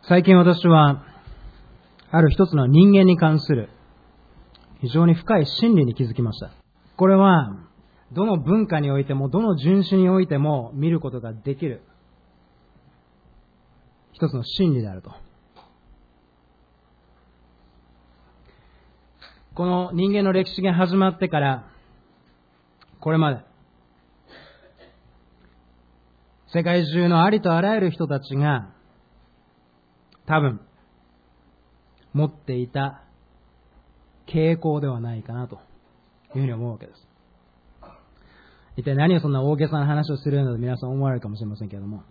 最近私はある一つの人間に関する非常に深い真理に気づきました。これはどの文化においてもどの人種においても見ることができる一つの真理であると。この人間の歴史が始まってからこれまで世界中のありとあらゆる人たちが多分持っていた傾向ではないかなというふうに思うわけです。一体何をそんな大げさな話をするのと皆さん思われるかもしれませんけれども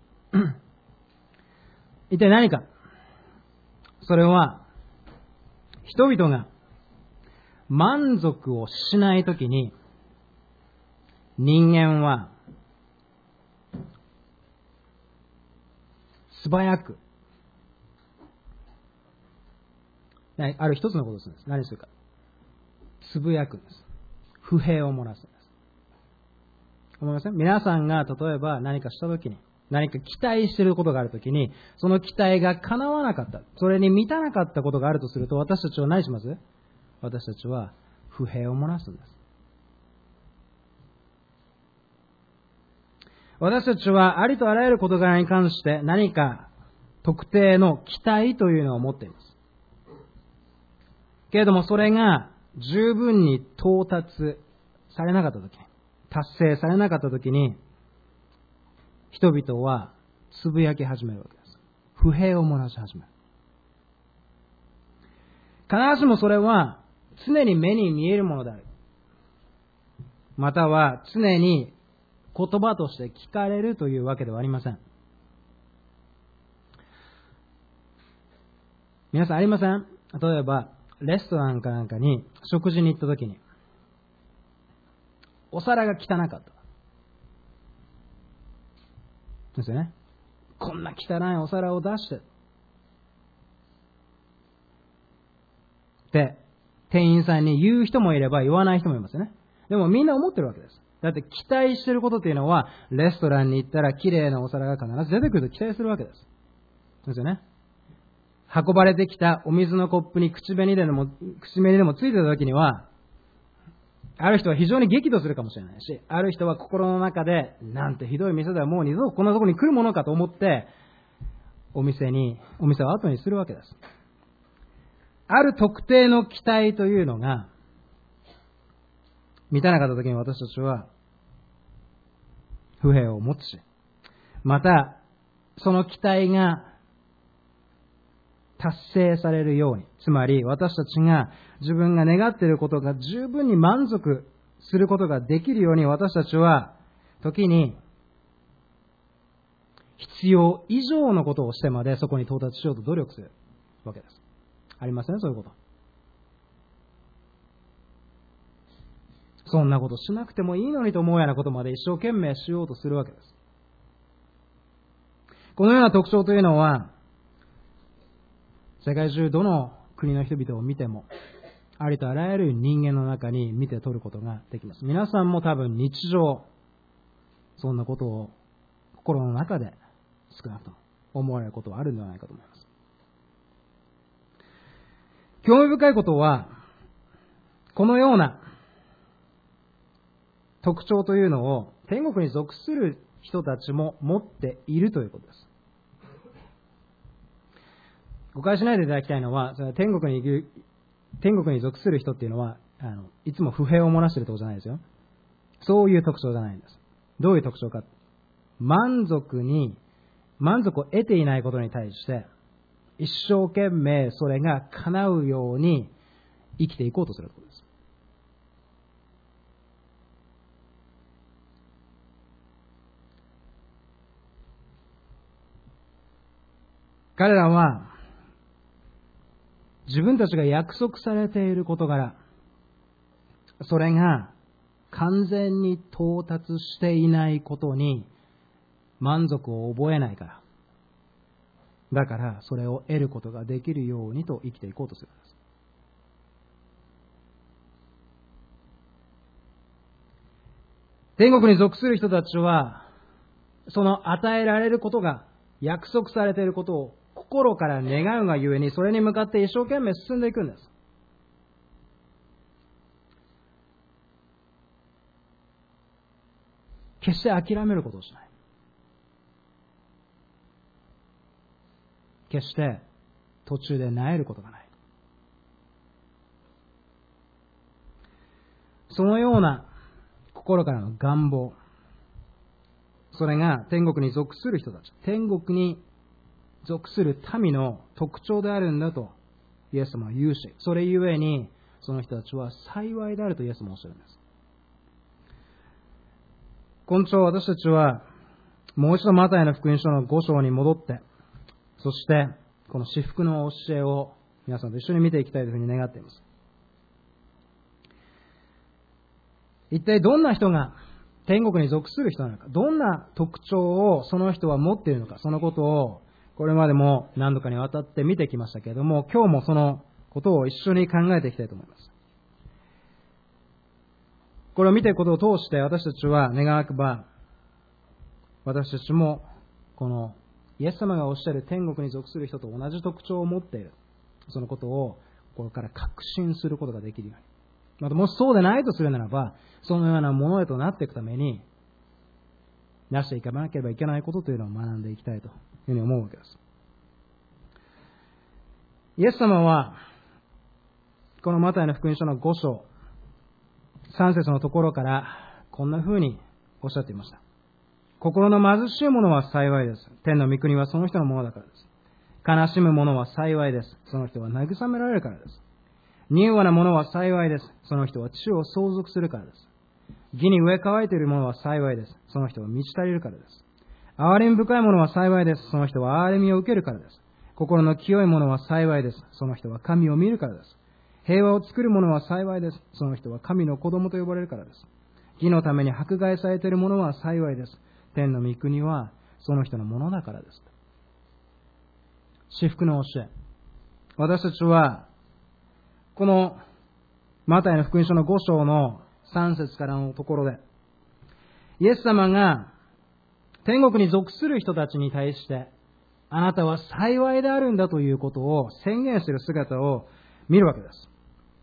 一体何か。それは人々が満足をしないときに人間は素早くある一つのことをするんです。何するか。つぶやくんです。不平を漏らすんです。思いません？皆さんが例えば何かしたときに、何か期待していることがあるときに、その期待が叶わなかった、それに満たなかったことがあるとすると、私たちは何します？私たちは不平を漏らすんです。私たちはありとあらゆる事柄に関して何か特定の期待というのを持っています。けれどもそれが十分に到達されなかったときに、達成されなかったときに、人々はつぶやき始めるわけです。不平を漏らし始める。必ずしもそれは常に目に見えるものである。または常に言葉として聞かれるというわけではありません。皆さんありません？例えばレストランかなんかに食事に行ったときにお皿が汚かったですよね。こんな汚いお皿を出してって店員さんに言う人もいれば言わない人もいますよね。でもみんな思ってるわけです。だって期待してることっていうのは、レストランに行ったら綺麗なお皿が必ず出てくると期待するわけです。ですよね。運ばれてきたお水のコップに口紅でもついてた時には、ある人は非常に激怒するかもしれないし、ある人は心の中で、なんてひどい店だ、もう二度とこんなところに来るものかと思って、お店を後にするわけです。ある特定の期待というのが、満たなかった時に私たちは、不平を持つし、また、その期待が達成されるように、つまり私たちが自分が願っていることが十分に満足することができるように、私たちは時に必要以上のことをしてまでそこに到達しようと努力するわけです。ありません？そういうこと。そんなことしなくてもいいのにと思うようなことまで一生懸命しようとするわけです。このような特徴というのは、世界中どの国の人々を見ても、ありとあらゆる人間の中に見て取ることができます。皆さんも多分日常、そんなことを心の中で少なくとも思われることはあるのではないかと思います。興味深いことは、このような特徴というのを天国に属する人たちも持っているということです。誤解しないでいただきたいのは、それは天国に属する人っていうのは、いつも不平を漏らしているところじゃないですよ。そういう特徴じゃないんです。どういう特徴か。満足を得ていないことに対して、一生懸命それが叶うように生きていこうとすることです。彼らは自分たちが約束されている事柄、それが完全に到達していないことに満足を覚えないから、だからそれを得ることができるようにと生きていこうとするんです。天国に属する人たちはその与えられることが約束されていることを心から願うがゆえに、それに向かって一生懸命進んでいくんです。決して諦めることをしない。決して途中で萎えることがない。そのような心からの願望、それが天国に属する人たち、天国に属する民の特徴であるんだとイエス様は言うし、それゆえにその人たちは幸いであるとイエス様はおっしゃるんです。今朝私たちはもう一度マタイの福音書の5章に戻って、そしてこの至福の教えを皆さんと一緒に見ていきたいというふうに願っています。一体どんな人が天国に属する人なのか、どんな特徴をその人は持っているのか、そのことをこれまでも何度かにわたって見てきましたけれども、今日もそのことを一緒に考えていきたいと思います。これを見ていくことを通して私たちは願わくば、私たちもこのイエス様がおっしゃる天国に属する人と同じ特徴を持っている、そのことをこれから確信することができるように、またもしそうでないとするならば、そのようなものへとなっていくためになしていかなければいけないことというのを学んでいきたいというふうに思うわけです。イエス様はこのマタイの福音書の5章3節のところからこんな風におっしゃっていました。心の貧しい者は幸いです。天の御国はその人のものだからです。悲しむ者は幸いです。その人は慰められるからです。柔和な者は幸いです。その人は地を相続するからです。義に植え替えている者は幸いです。その人は満ち足りるからです。憐れみ深い者は幸いです。その人は憐れみを受けるからです。心の清い者は幸いです。その人は神を見るからです。平和を作る者は幸いです。その人は神の子供と呼ばれるからです。義のために迫害されている者は幸いです。天の御国はその人のものだからです。至福の教え。私たちはこのマタイの福音書の5章の3節からのところで、イエス様が天国に属する人たちに対して、あなたは幸いであるんだということを宣言している姿を見るわけです。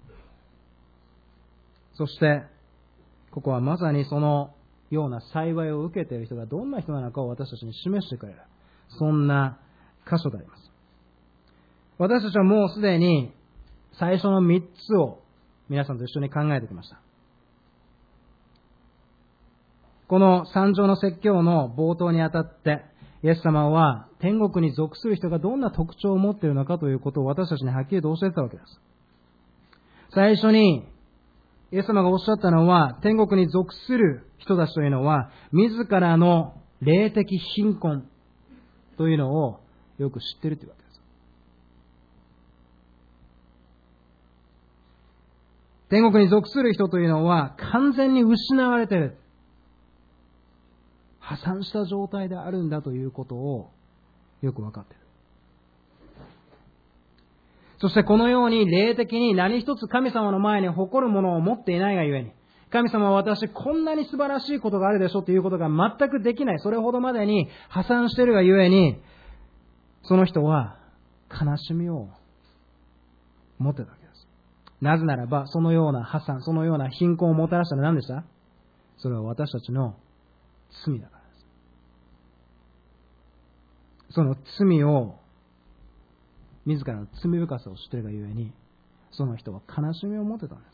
そしてここはまさにそのような幸いを受けている人がどんな人なのかを私たちに示してくれる、そんな箇所であります。私たちはもうすでに最初の3つを皆さんと一緒に考えてきました。この三条の説教の冒頭にあたって、イエス様は天国に属する人がどんな特徴を持っているのかということを私たちにはっきりと教えてたわけです。最初にイエス様がおっしゃったのは、天国に属する人たちというのは自らの霊的貧困というのをよく知っているというわけです。天国に属する人というのは完全に失われている、破産した状態であるんだということをよく分かっている。そしてこのように霊的に何一つ神様の前に誇るものを持っていないがゆえに、神様は私こんなに素晴らしいことがあるでしょということが全くできない、それほどまでに破産しているがゆえに、その人は悲しみを持っていたわけです。なぜならば、そのような破産、そのような貧困をもたらしたのは何でした？それは私たちの罪だからです。その罪を、自らの罪深さを知っているがゆえに、その人は悲しみを持ってたんです。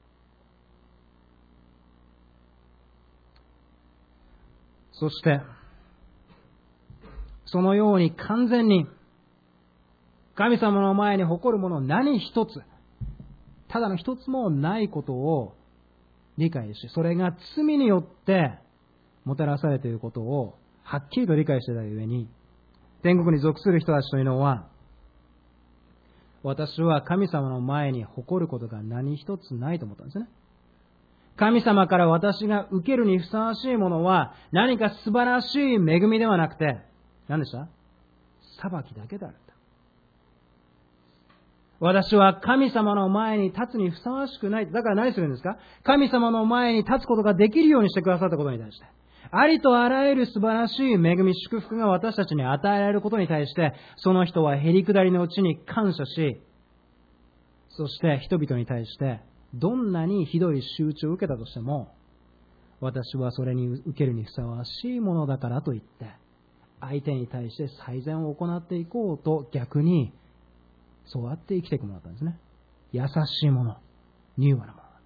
そしてそのように完全に神様の前に誇るもの何一つ、ただの一つもないことを理解し、それが罪によってもたらされていることをはっきりと理解していたゆえに、天国に属する人たちというのは、私は神様の前に誇ることが何一つないと思ったんですね。神様から私が受けるにふさわしいものは何か素晴らしい恵みではなくて、何でした？裁きだけであるんだ。私は神様の前に立つにふさわしくない。だから何するんですか？神様の前に立つことができるようにしてくださったことに対して、 ありとあらゆる素晴らしい恵み、祝福が私たちに与えられることに対して、その人はへりくだりのうちに感謝し、そして人々に対して、どんなにひどい仕打ちを受けたとしても、私はそれに受けるにふさわしいものだからと言って、相手に対して最善を行っていこうと逆に、そうやって生きていくものだったんですね。優しいもの、柔和なもの。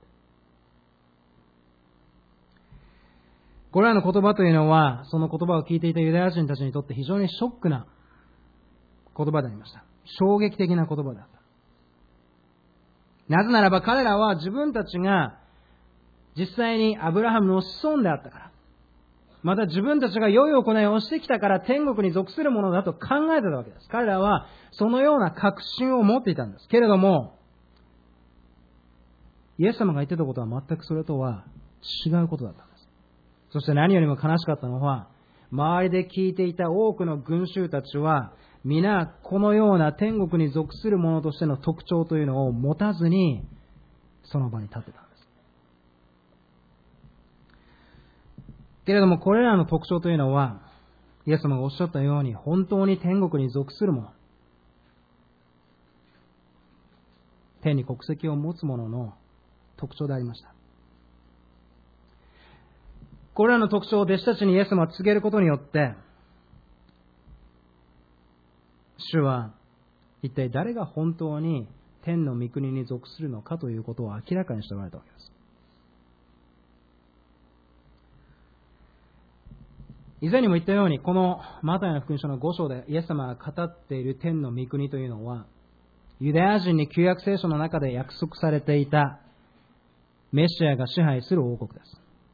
これらの言葉というのは、その言葉を聞いていたユダヤ人たちにとって非常にショックな言葉でありました。衝撃的な言葉であった。なぜならば彼らは自分たちが実際にアブラハムの子孫であったから、また自分たちが良い行いをしてきたから天国に属するものだと考えていたわけです。彼らはそのような確信を持っていたんです。けれども、イエス様が言ってたことは全くそれとは違うことだったんです。そして何よりも悲しかったのは、周りで聞いていた多くの群衆たちは、皆このような天国に属するものとしての特徴というのを持たずに、その場に立ってたんです。けれどもこれらの特徴というのは、イエス様がおっしゃったように、本当に天国に属するもの、天に国籍を持つ者の特徴でありました。これらの特徴を弟子たちにイエス様は告げることによって、主は一体誰が本当に天の御国に属するのかということを明らかにしておられたわけです。以前にも言ったように、このマタイの福音書の5章でイエス様が語っている天の御国というのは、ユダヤ人に旧約聖書の中で約束されていたメシアが支配する王国です。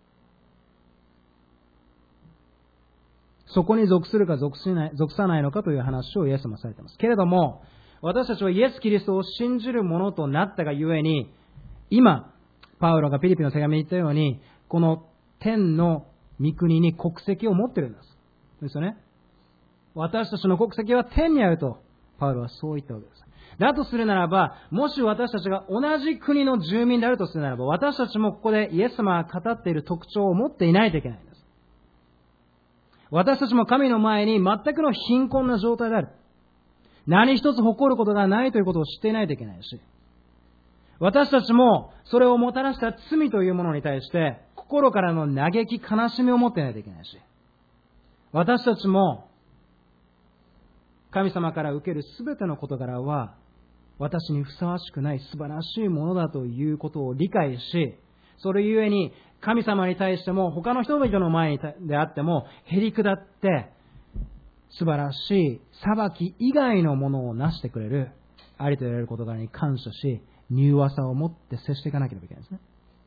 そこに属するか属さないのかという話をイエス様はされています。けれども、私たちはイエス・キリストを信じるものとなったがゆえに、今、パウロがピリピの手紙に言ったように、この天の御国に国籍を持っているんです。ですよね。私たちの国籍は天にあると、パウロはそう言ったわけです。だとするならば、もし私たちが同じ国の住民であるとするならば、私たちもここでイエス様が語っている特徴を持っていないといけないんです。私たちも神の前に全くの貧困な状態である。何一つ誇ることがないということを知っていないといけないし、私たちもそれをもたらした罪というものに対して心からの嘆き悲しみを持っていないといけないし、私たちも神様から受けるすべての事柄は私にふさわしくない素晴らしいものだということを理解し、それゆえに神様に対しても他の人々の前であってもへり下って素晴らしい裁き以外のものをなしてくれるありと言われる事柄に感謝し、柔和さを持って接していかなければいけないですね。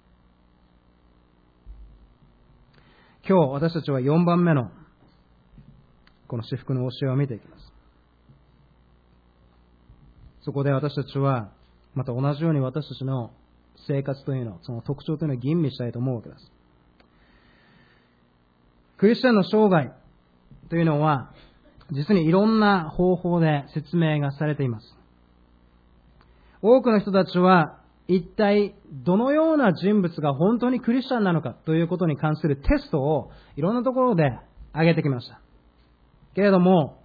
今日私たちは4番目のこの至福の教えを見ていきます。そこで私たちはまた同じように私たちの生活というの、その特徴というのを吟味したいと思うわけです。クリスチャンの生涯というのは実にいろんな方法で説明がされています。多くの人たちは一体どのような人物が本当にクリスチャンなのかということに関するテストをいろんなところで挙げてきました。けれども、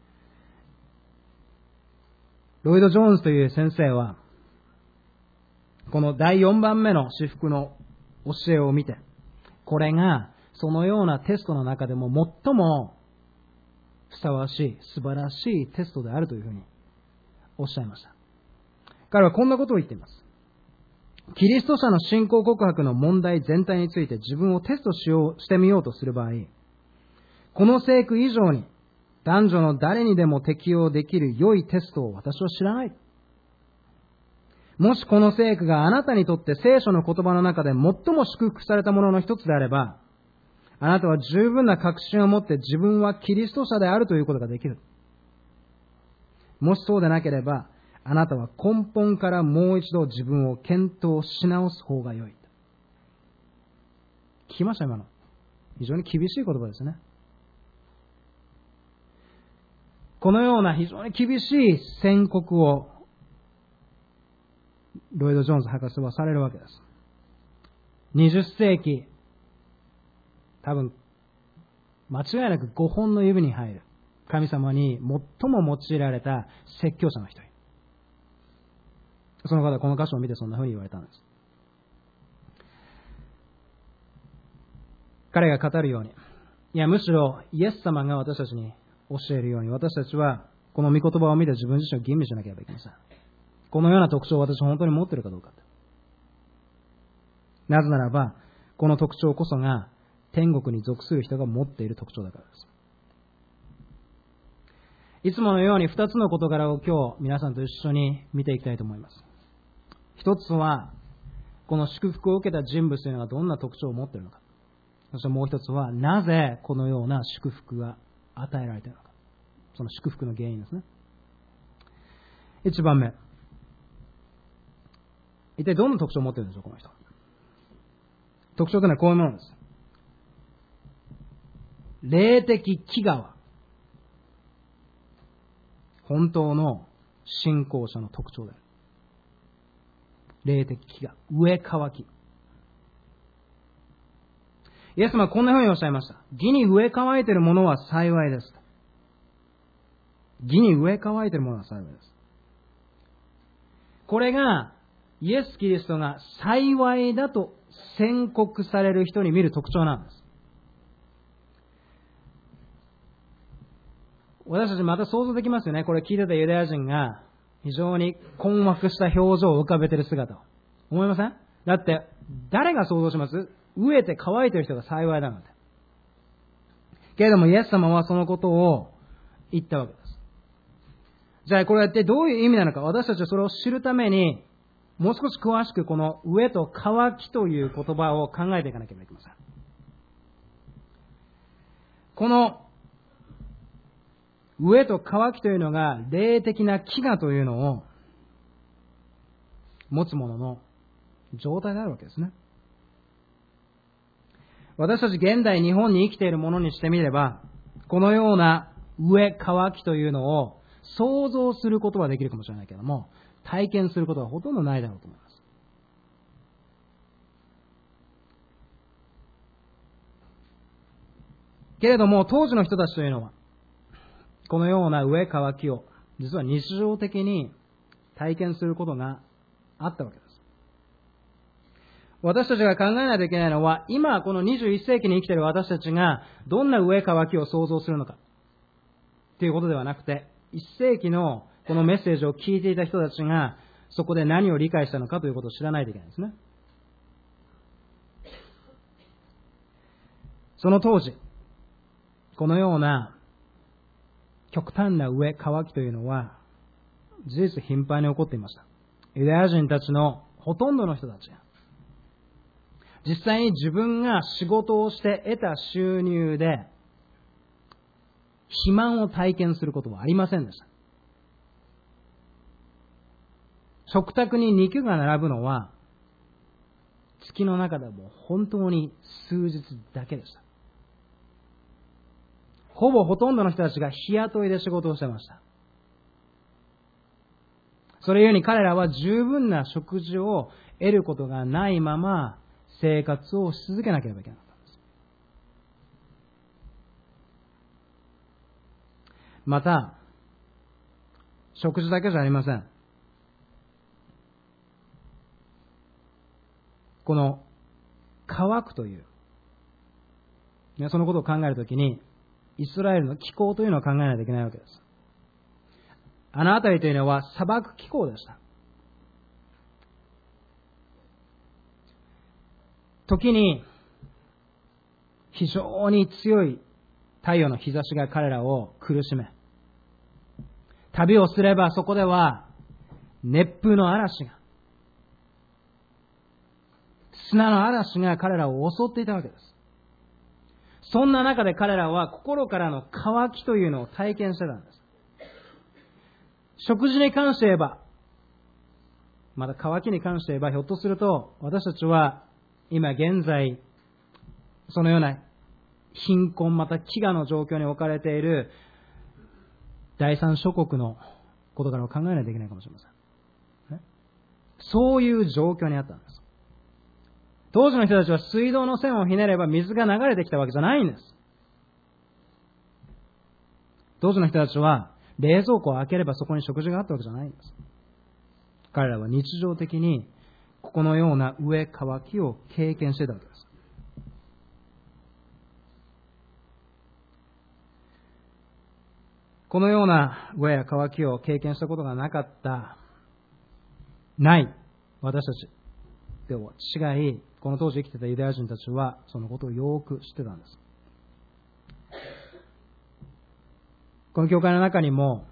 ロイド・ジョーンズという先生はこの第4番目の至福の教えを見て、これがそのようなテストの中でも最もふさわしい素晴らしいテストであるというふうにおっしゃいました。彼はこんなことを言っています。キリスト者の信仰告白の問題全体について自分をテストしてみようとする場合、この聖句以上に男女の誰にでも適用できる良いテストを私は知らない。もしこの聖句があなたにとって聖書の言葉の中で最も祝福されたものの一つであれば、あなたは十分な確信を持って自分はキリスト者であるということができる。もしそうでなければ、あなたは根本からもう一度自分を検討し直す方が良い。聞きました今の。非常に厳しい言葉ですね。このような非常に厳しい宣告をロイド・ジョーンズ博士はされるわけです。20世紀、多分間違いなく5本の指に入る神様に最も用いられた説教者の一人。その方はこの箇所を見てそんな風に言われたんです。彼が語るように、いやむしろイエス様が私たちに教えるように、私たちはこの御言葉を見て自分自身を吟味しなければいけません。このような特徴を私は本当に持っているかどうか。なぜならば、この特徴こそが天国に属する人が持っている特徴だからです。いつものように2つの事柄を今日皆さんと一緒に見ていきたいと思います。一つは、この祝福を受けた人物というのがどんな特徴を持っているのか。そしてもう一つは、なぜこのような祝福が与えられているのか。その祝福の原因ですね。1番目。一体どんな特徴を持っているんでしょう、この人。特徴というのはこういうものです。霊的飢餓は本当の信仰者の特徴である。霊的飢餓、飢え渇き。イエス様はこんなふうにおっしゃいました。義に飢え渇いている者は幸いです。義に飢え渇いている者は幸いです。これがイエス・キリストが幸いだと宣告される人に見る特徴なんです。私たちまた想像できますよね。これ聞いてたユダヤ人が非常に困惑した表情を浮かべている姿を。思いません？だって誰が想像します？飢えて乾いている人が幸いだなんて。けれどもイエス様はそのことを言ったわけです。じゃあこれは一体どういう意味なのか、私たちはそれを知るためにもう少し詳しくこの飢えと渇きという言葉を考えていかなければいけません。この飢えと渇きというのが霊的な飢餓というのを持つ者の状態であるわけですね。私たち現代日本に生きている者にしてみれば、このような飢え渇きというのを想像することはできるかもしれないけれども、体験することはほとんどないだろうと思います。けれども当時の人たちというのはこのような飢え渇きを実は日常的に体験することがあったわけです。私たちが考えないといけないのは、今この21世紀に生きている私たちがどんな飢え渇きを想像するのかということではなくて、1世紀のこのメッセージを聞いていた人たちがそこで何を理解したのかということを知らないといけないんですね。その当時、このような極端な飢え渇きというのは事実頻繁に起こっていました。ユダヤ人たちのほとんどの人たちが実際に自分が仕事をして得た収入で肥満を体験することはありませんでした。食卓に肉が並ぶのは月の中でも本当に数日だけでした。ほとんどの人たちが日雇いで仕事をしていました。それゆえに彼らは十分な食事を得ることがないまま生活をし続けなければいけなかったんです。また、食事だけじゃありません。この乾くという、そのことを考えるときに、イスラエルの気候というのを考えないといけないわけです。あの辺りというのは砂漠気候でした。時に非常に強い太陽の日差しが彼らを苦しめ、旅をすればそこでは熱風の嵐が、砂の嵐が彼らを襲っていたわけです。そんな中で彼らは心からの渇きというのを体験してたんです。食事に関して言えば、また渇きに関して言えば、ひょっとすると私たちは今現在そのような貧困また飢餓の状況に置かれている第三諸国のことからを考えないといけないかもしれません。そういう状況にあったんです。当時の人たちは水道の線をひねれば水が流れてきたわけじゃないんです。 当時の人たちは冷蔵庫を開ければそこに食事があったわけじゃないんです。彼らは日常的にこのような飢え渇きを経験していたわけです。このような飢えや渇きを経験したことがない私たちでは違い、この当時生きていたユダヤ人たちはそのことをよく知ってたんです。この教会の中にも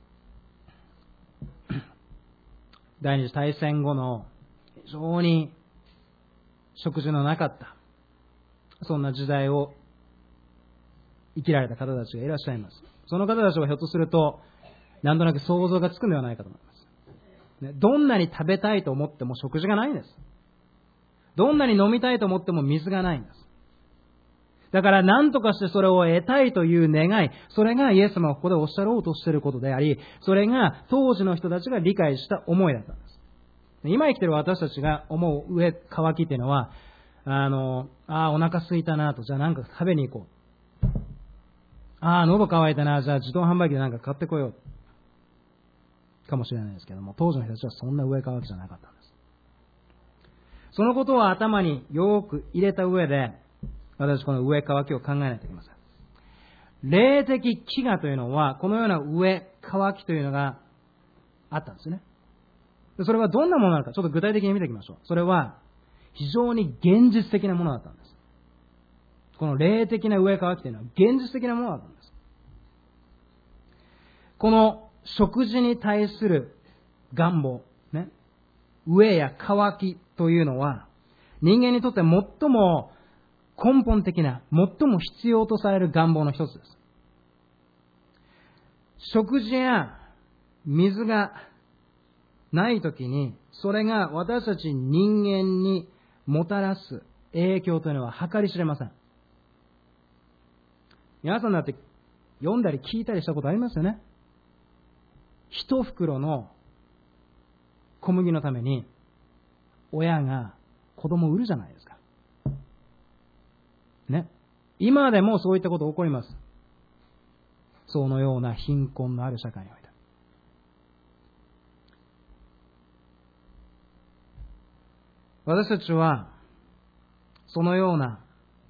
第二次大戦後の非常に食事のなかったそんな時代を生きられた方たちがいらっしゃいます。その方たちはひょっとするとなんとなく想像がつくのではないかと思います。どんなに食べたいと思っても食事がないんです。どんなに飲みたいと思っても水がないんです。だから何とかしてそれを得たいという願い、それがイエス様がここでおっしゃろうとしていることであり、それが当時の人たちが理解した思いだったんです。今生きている私たちが思う飢え渇きっていうのは、お腹空いたなと、じゃあなんか食べに行こう。喉乾いたな、じゃあ自動販売機でなんか買ってこよう。かもしれないですけども、当時の人たちはそんな飢え渇きじゃなかったんです。そのことを頭によく入れた上で、私この飢え渇きを考えないといけません。霊的飢餓というのは、このような飢え渇きというのがあったんですね。それはどんなものなのか、ちょっと具体的に見ていきましょう。それは、非常に現実的なものだったんです。この霊的な飢え渇きというのは現実的なものだったんです。この食事に対する願望、飢えや渇きというのは、人間にとって最も根本的な、最も必要とされる願望の一つです。食事や水がないときに、それが私たち人間にもたらす影響というのは計り知れません。皆さんだって読んだり聞いたりしたことありますよね。一袋の小麦のために親が子供を売るじゃないですか。今でもそういったこと起こります。そのような貧困のある社会において。私たちはそのような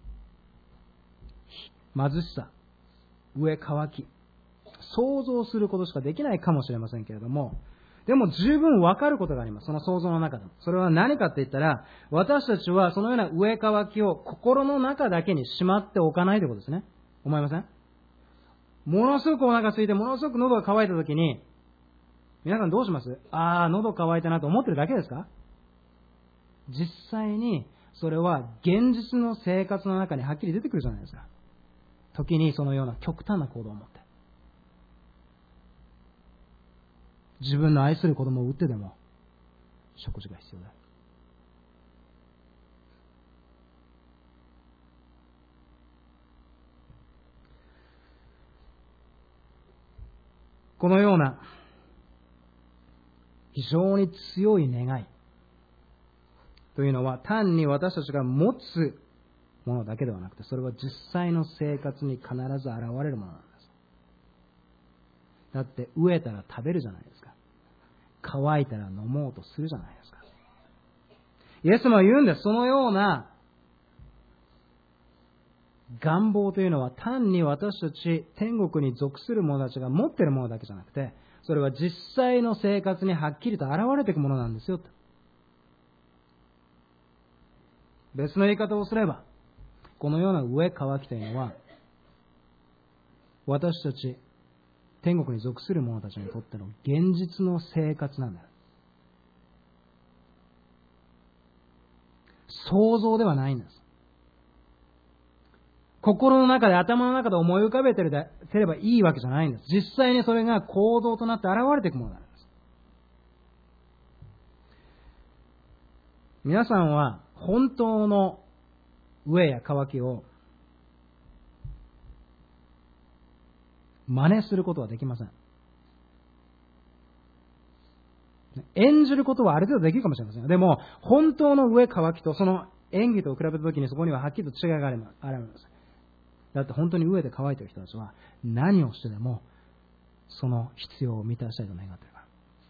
貧しさ、飢え渇き、想像することしかできないかもしれませんけれども、でも十分わかることがあります。その想像の中でも。それは何かって言ったら、私たちはそのような飢え渇きを心の中だけにしまっておかないということですね。思いません？ものすごくお腹空いて、ものすごく喉が渇いたときに、皆さんどうします？喉渇いたなと思ってるだけですか？実際にそれは現実の生活の中にはっきり出てくるじゃないですか。時にそのような極端な行動を持って。自分の愛する子供を売ってでも食事が必要だ。このような非常に強い願いというのは単に私たちが持つものだけではなくて、それは実際の生活に必ず現れるものなんです。だって飢えたら食べるじゃないですか。乾いたら飲もうとするじゃないですか。イエスも言うんです。そのような願望というのは単に私たち天国に属する者たちが持っているものだけじゃなくて、それは実際の生活にはっきりと現れていくものなんですよと。別の言い方をすれば、このような飢え渇きというのは私たち天国に属する者たちにとっての現実の生活なんだよ。想像ではないんです。心の中で、頭の中で思い浮かべてればいいわけじゃないんです。実際にそれが行動となって現れていくものなんです。皆さんは本当の飢えや渇きを真似することはできません。演じることはある程度できるかもしれません。でも、本当の飢え渇きとその演技と比べたときにそこにははっきりと違いがあります。 だって本当に飢えて乾いている人たちは何をしてでもその必要を満たしたいと願っているから。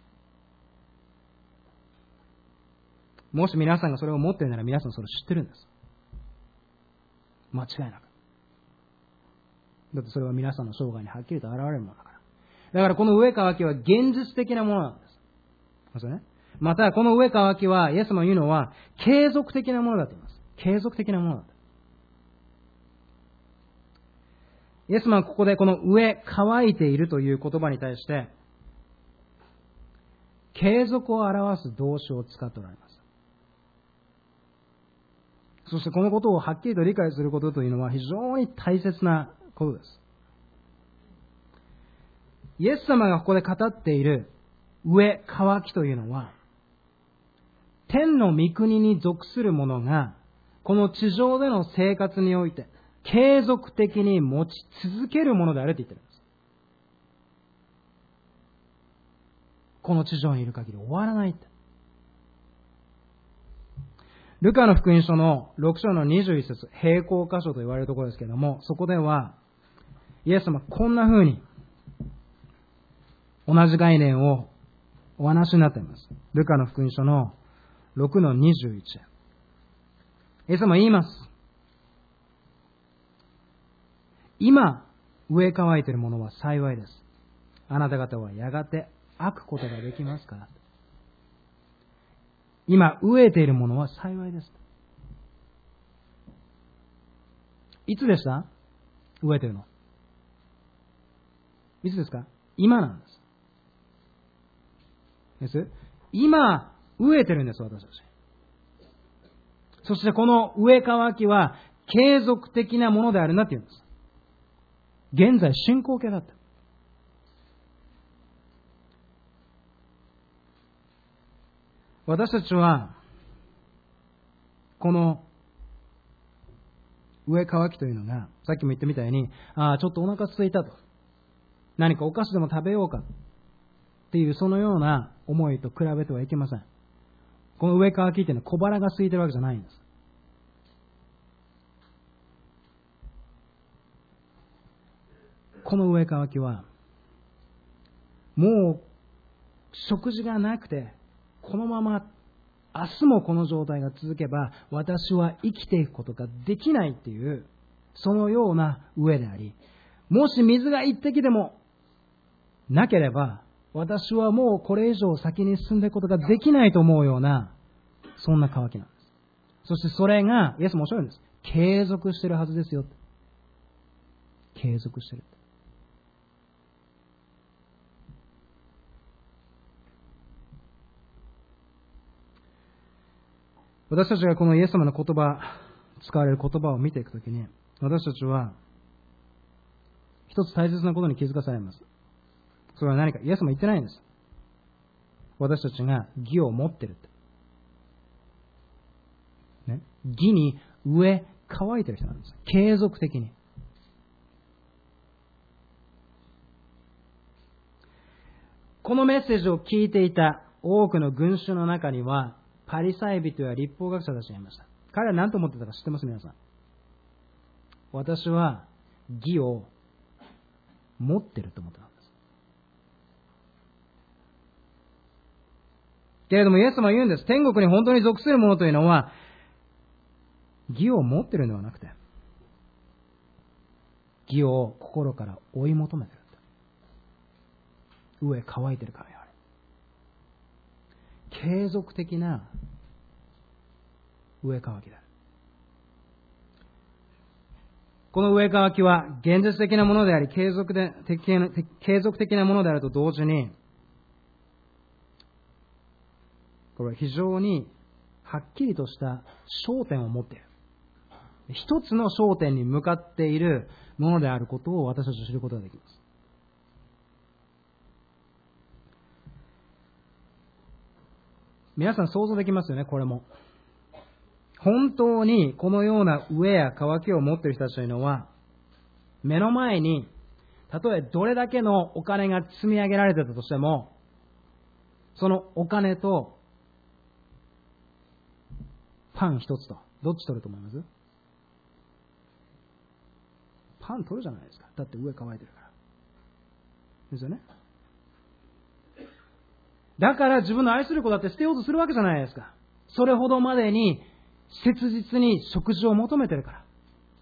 もし皆さんがそれを持っているなら皆さんそれを知ってるんです。間違いなく。だってそれは皆さんの生涯にはっきりと現れるものだから。だからこの飢え渇きは現実的なものなんです。ですね。またこの飢え渇きはイエス様が言うのは継続的なものだと言います。継続的なものだと。イエス様はここでこの飢え渇いているという言葉に対して継続を表す動詞を使っておられます。そしてこのことをはっきりと理解することというのは非常に大切なことです。イエス様がここで語っている飢え渇きというのは天の御国に属する者がこの地上での生活において継続的に持ち続けるものであると言っているんです。この地上にいる限り終わらないって。ルカの福音書の6章の21節、平行箇所と言われるところですけれども、そこではイエス様こんな風に同じ概念をお話になっています。ルカの福音書の6の21。イエス様言います。今、飢え渇いている者は幸いです。あなた方はやがて飽くことができますから。今、飢えている者は幸いです。いつでした？飢えているの。いつですか？今なんです。今、飢えてるんです、私たち。そしてこの飢え渇きは継続的なものであるなって言うんです。現在進行形だった。私たちはこの飢え渇きというのがさっきも言ったみたいにちょっとお腹空いたと、何かお菓子でも食べようかっていうそのような思いと比べてはいけません。この飢え渇きっていうのは小腹が空いてるわけじゃないんです。この飢え渇きはもう食事がなくてこのまま明日もこの状態が続けば私は生きていくことができないっていうそのような飢えであり、もし水が一滴でもなければ私はもうこれ以上先に進んでいくことができないと思うようなそんな渇きなんです。そしてそれがイエスもおっしゃるんです。継続してるはずですよ。継続してる。私たちがこのイエス様の言葉、使われる言葉を見ていくときに、私たちは一つ大切なことに気づかされます。それは何か、イエス様言ってないんです。私たちが義を持ってるって。ね、義に飢え渇いてる人なんです。継続的に。このメッセージを聞いていた多くの群衆の中には、パリサイ人や立法学者たちがいました。彼は何と思ってたか知ってます皆さん。私は義を持ってると思ってたんです。けれどもイエス様は言うんです。天国に本当に属するものというのは義を持ってるのではなくて義を心から追い求めてる。飢え渇いてるからやはり継続的な飢え渇きだ。この飢え渇きは現実的なものであり継続的なものであると同時に、これは非常にはっきりとした焦点を持っている。一つの焦点に向かっているものであることを私たちは知ることができます。皆さん想像できますよね、これも。本当にこのような飢えや渇きを持っている人たちというのは、目の前に、たとえどれだけのお金が積み上げられていたとしても、そのお金とパン一つと、どっち取ると思います？ パン取るじゃないですか。だって上乾いてるから。ですよね。だから自分の愛する子だって捨てようとするわけじゃないですか。それほどまでに切実に食事を求めてるから。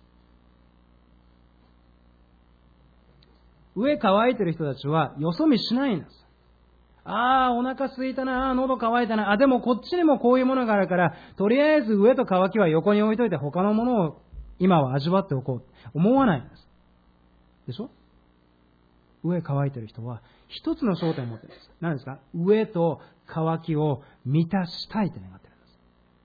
上乾いてる人たちはよそ見しないんです。ああ、お腹空いたな、喉乾いたな、でもこっちにもこういうものがあるから、とりあえず上と乾きは横に置いといて他のものを今は味わっておこう。思わないんです。でしょ？上乾いてる人は一つの焦点を持っているんです。何ですか？上と乾きを満たしたいと願っているんです。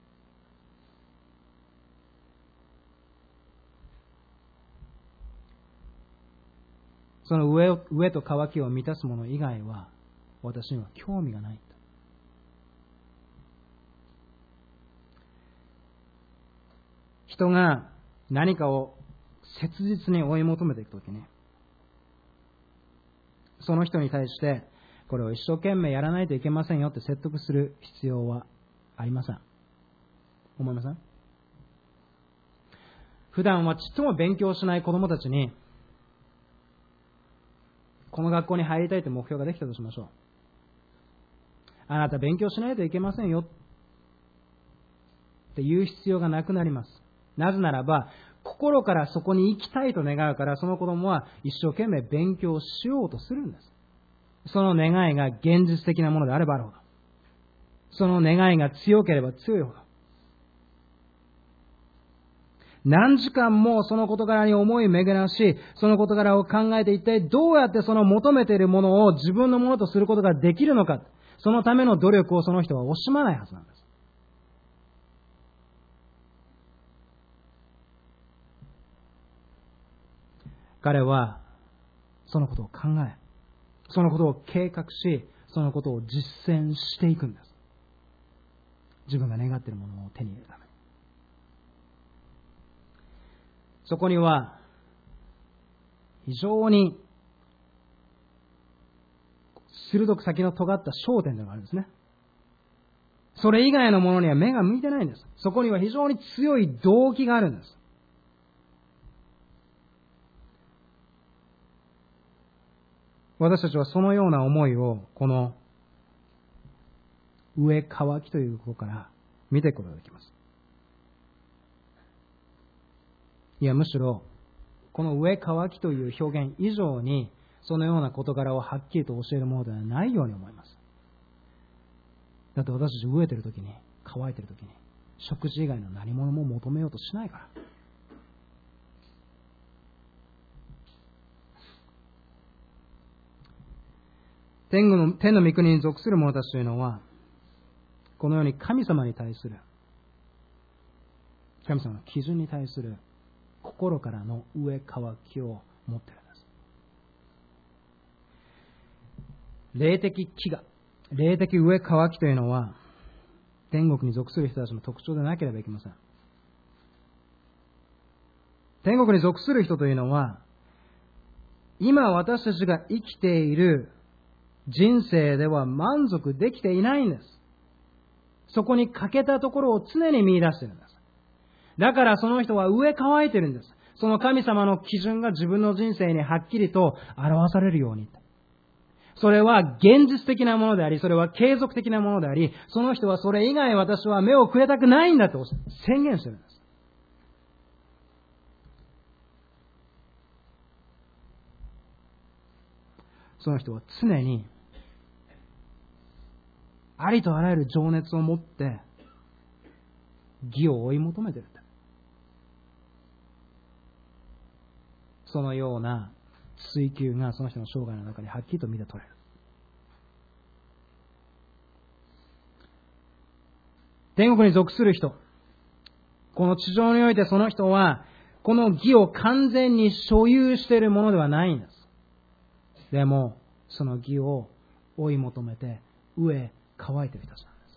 その上と乾きを満たすもの以外は私には興味がない。人が何かを切実に追い求めていくときに、その人に対してこれを一生懸命やらないといけませんよって説得する必要はありません。思いません？普段はちっとも勉強しない子供たちに、この学校に入りたいという目標ができたとしましょう。あなた勉強しないといけませんよって言う必要がなくなります。なぜならば、心からそこに行きたいと願うから、その子供は一生懸命勉強しようとするんです。その願いが現実的なものであればあるほど、その願いが強ければ強いほど、何時間もその事柄に思い巡らし、その事柄を考えて一体どうやってその求めているものを自分のものとすることができるのか、そのための努力をその人は惜しまないはずなんです。彼はそのことを考え、そのことを計画し、そのことを実践していくんです。自分が願っているものを手に入れるために。そこには非常に鋭く先の尖った焦点があるんですね。それ以外のものには目が向いてないんです。そこには非常に強い動機があるんです。私たちはそのような思いをこの上乾きということから見ていくことができます。いや、むしろこの上乾きという表現以上にそのような事柄をはっきりと教えるものではないように思います。だって私たち飢えてるときに、乾いてるときに食事以外の何物も求めようとしないから。天の御国に属する者たちというのは、このように神様に対する、神様の基準に対する心からの上乾きを持っているんです。霊的飢餓、霊的上乾きというのは、天国に属する人たちの特徴でなければいけません。天国に属する人というのは、今私たちが生きている人生では満足できていないんです。そこに欠けたところを常に見出しているんです。だからその人は上乾いているんです。その神様の基準が自分の人生にはっきりと表されるように。それは現実的なものであり、それは継続的なものであり、その人はそれ以外私は目をくれたくないんだと宣言しているんです。その人は常にありとあらゆる情熱を持って義を追い求めている。そのような追求がその人の生涯の中にはっきりと見て取れる。天国に属する人、この地上においてその人はこの義を完全に所有しているものではないんです。でもその義を追い求めて上乾いている人たちなんです。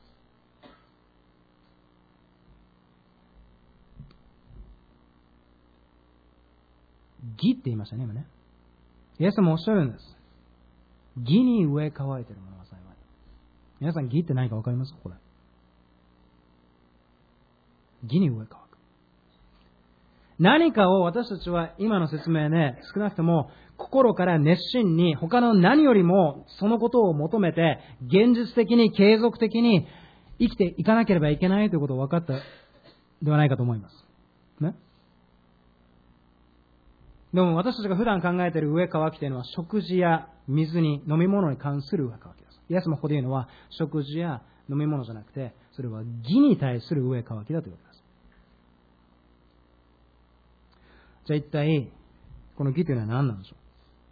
義って言いましたね、今ね。イエスもおっしゃるんです。義に上乾いているものは幸い。皆さん、義って何か分かりますか？これ。義に上乾く。 何かを私たちは今の説明で少なくとも心から熱心に他の何よりもそのことを求めて現実的に継続的に生きていかなければいけないということを分かったではないかと思います。ね。でも私たちが普段考えている上渇きというのは食事や水に飲み物に関する上渇きです。イエスもここで言うのは食事や飲み物じゃなくてそれは義に対する上渇きだということです。じゃあ一体この義というのは何なんでしょ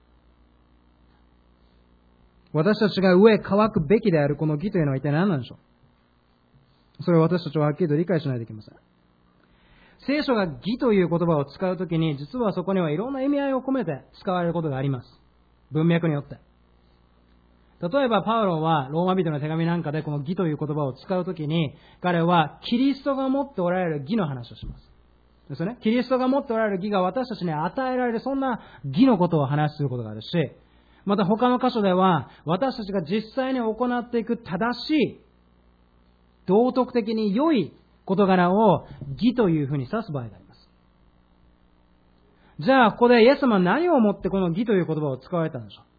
う。私たちが上渇くべきであるこの義というのは一体何なんでしょう。それを私たちははっきりと理解しないといけません。聖書が義という言葉を使うときに実はそこにはいろんな意味合いを込めて使われることがあります。文脈によって。例えばパウロはローマ人の手紙なんかでこの義という言葉を使うときに彼はキリストが持っておられる義の話をします。ですよね。キリストが持っておられる義が私たちに与えられるそんな義のことを話することがあるし、また他の箇所では私たちが実際に行っていく正しい道徳的に良い事柄を義というふうに指す場合があります。じゃあここでイエス様は何をもってこの義という言葉を使われたんでしょう。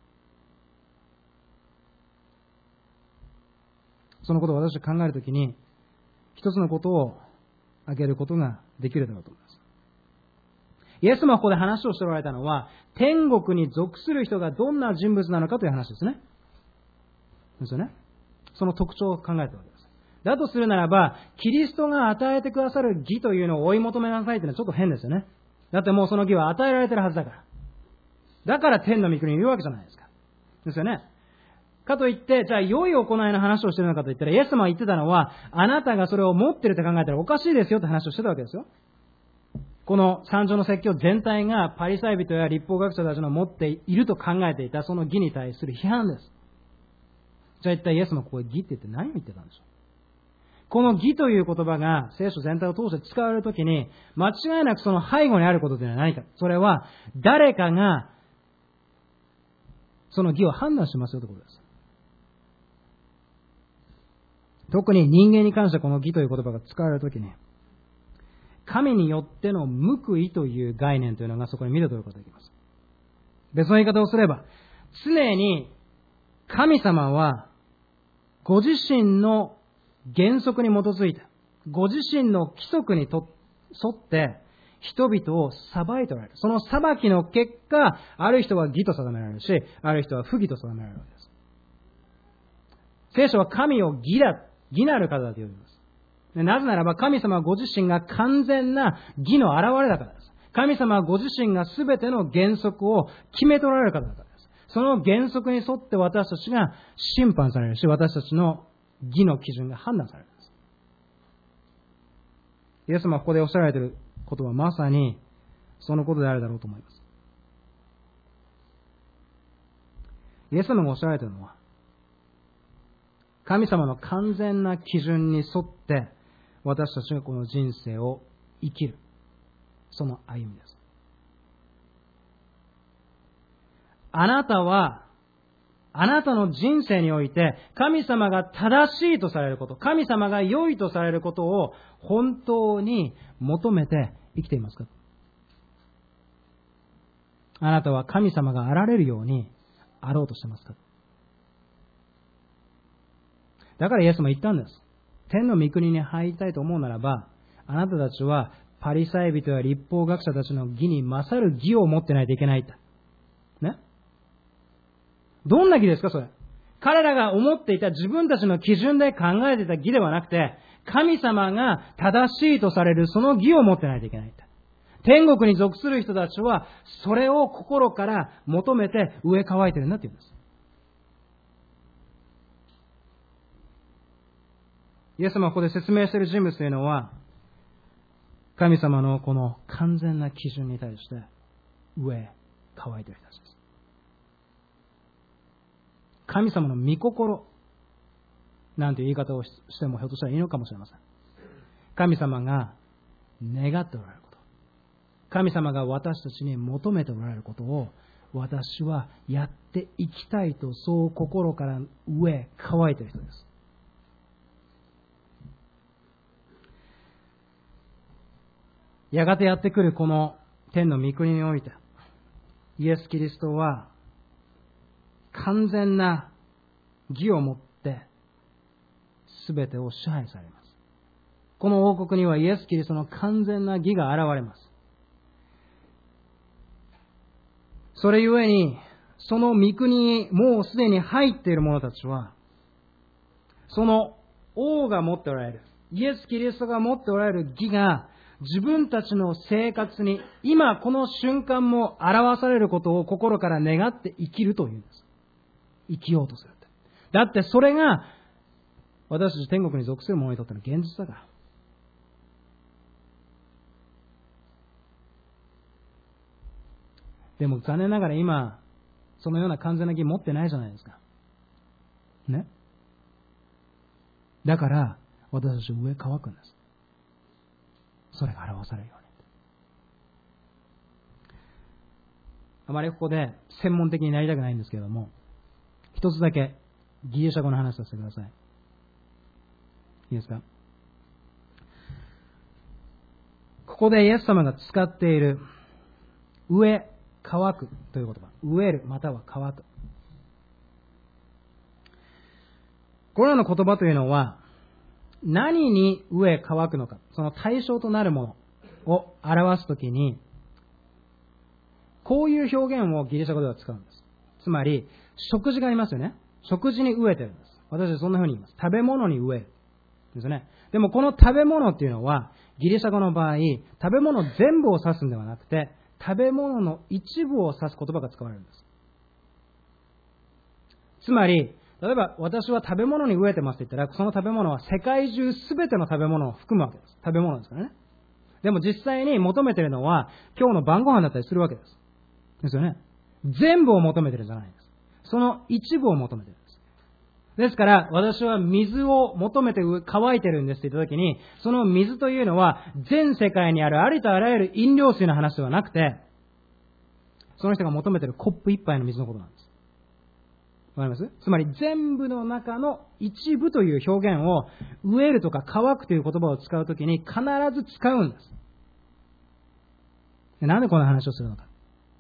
そのことを私たち考えるときに一つのことを挙げることができるだろうと思います。イエス様はここで話をしておられたのは天国に属する人がどんな人物なのかという話ですね。ですよね。その特徴を考えたわけです。だとするならばキリストが与えてくださる義というのを追い求めなさいというのはちょっと変ですよね。だってもうその義は与えられているはずだから。だから天の御国にいるわけじゃないですか。ですよね。かといって、じゃあ良い行いの話をしているのかといったら、イエス様が言ってたのは、あなたがそれを持っていると考えたらおかしいですよって話をしてたわけですよ。この三条の説教全体がパリサイ人や律法学者たちの持っていると考えていたその義に対する批判です。じゃあ一体イエスもここで義って言って何を言ってたんでしょう。この義という言葉が聖書全体を通して使われるときに、間違いなくその背後にあることというのは何か。それは、誰かがその義を判断しますよということです。特に人間に関してこの義という言葉が使われるときに、神によっての報いという概念というのがそこに見て取ることができます。別の言い方をすれば、常に神様はご自身の原則に基づいて、ご自身の規則に沿って人々を裁いておられる。その裁きの結果、ある人は義と定められるし、ある人は不義と定められるわけです。聖書は神を義なる方だと呼びます。なぜならば神様はご自身が完全な義の現れだからです。神様はご自身が全ての原則を決め取られる方だからです。その原則に沿って私たちが審判されるし、私たちの義の基準が判断されるんです。イエス様はここでおっしゃられていることはまさにそのことであるだろうと思います。イエス様がおっしゃられているのは、神様の完全な基準に沿って私たちがこの人生を生きる、その歩みです。あなたはあなたの人生において神様が正しいとされること、神様が良いとされることを本当に求めて生きていますか？あなたは神様があられるようにあろうとしてますか？だからイエスも言ったんです。天の御国に入りたいと思うならば、あなたたちはパリサイ人や律法学者たちの義に勝る義を持ってないといけないと。ね？どんな義ですか、それ。彼らが思っていた自分たちの基準で考えていた義ではなくて、神様が正しいとされるその義を持ってないといけないと。天国に属する人たちは、それを心から求めて上乾いてるんだって言うんです。イエス様がここで説明している人物というのは、神様のこの完全な基準に対して上乾いている人たちです。神様の御心なんていう言い方をしてもひょっとしたらいいのかもしれません。神様が願っておられること、神様が私たちに求めておられることを私はやっていきたいと、そう心から上乾いている人です。 やがてやってくるこの天の御国において、イエス・キリストは完全な義をもって全てを支配されます。この王国にはイエス・キリストの完全な義が現れます。それゆえに、その御国にもうすでに入っている者たちは、その王が持っておられる、イエス・キリストが持っておられる義が自分たちの生活に今この瞬間も表されることを心から願って生きるというんです。生きようとする。だってそれが私たち天国に属する者にとっての現実だから。でも残念ながら今そのような完全な義持ってないじゃないですか。ね。だから私たち上乾くんです。それが表されるように。あまりここで専門的になりたくないんですけれども、一つだけギリシャ語の話させてください。いいですか？ここでイエス様が使っている植え、乾くという言葉。植えるまたは乾く。これらの言葉というのは何に植え乾くのか、その対象となるものを表すときにこういう表現をギリシャ語では使うんです。つまり食事がありますよね。食事に植えてるんです。私はそんな風に言います。食べ物に植えるですね。でもこの食べ物っていうのはギリシャ語の場合、食べ物全部を指すんではなくて、食べ物の一部を指す言葉が使われるんです。つまり例えば私は食べ物に植えてますって言ったら、その食べ物は世界中すべての食べ物を含むわけです。食べ物ですからね。でも実際に求めているのは今日の晩ご飯だったりするわけです。ですよね。全部を求めているんじゃないんです。その一部を求めているんです。ですから私は水を求めて乾いてるんですって言ったときに、その水というのは全世界にあるありとあらゆる飲料水の話ではなくて、その人が求めているコップ一杯の水のことなんです。わかります？つまり全部の中の一部という表現を植えるとか乾くという言葉を使うときに必ず使うんです。で、なんでこんな話をするのか。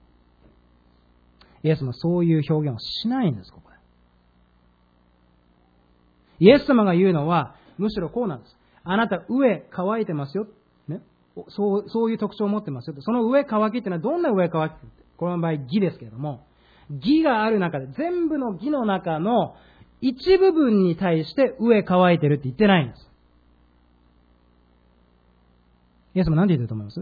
イエスもそういう表現をしないんです、ここで。イエス様が言うのはむしろこうなんです。あなた植え乾いてますよ、ね、そういう特徴を持ってますよ。その植え乾きっていうのはどんな植え乾きって、この場合義ですけれども、義がある中で、全部の義の中の一部分に対して植え乾いてるって言ってないんです。イエスも何て言ってると思います？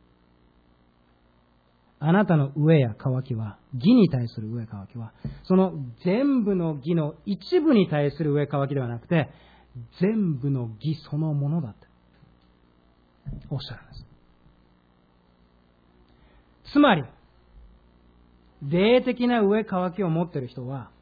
あなたの植えや乾きは、義に対する植え乾きは、その全部の義の一部に対する植え乾きではなくて、全部の義そのものだっておっしゃるんです。つまり霊的な植え乾きを持っている人は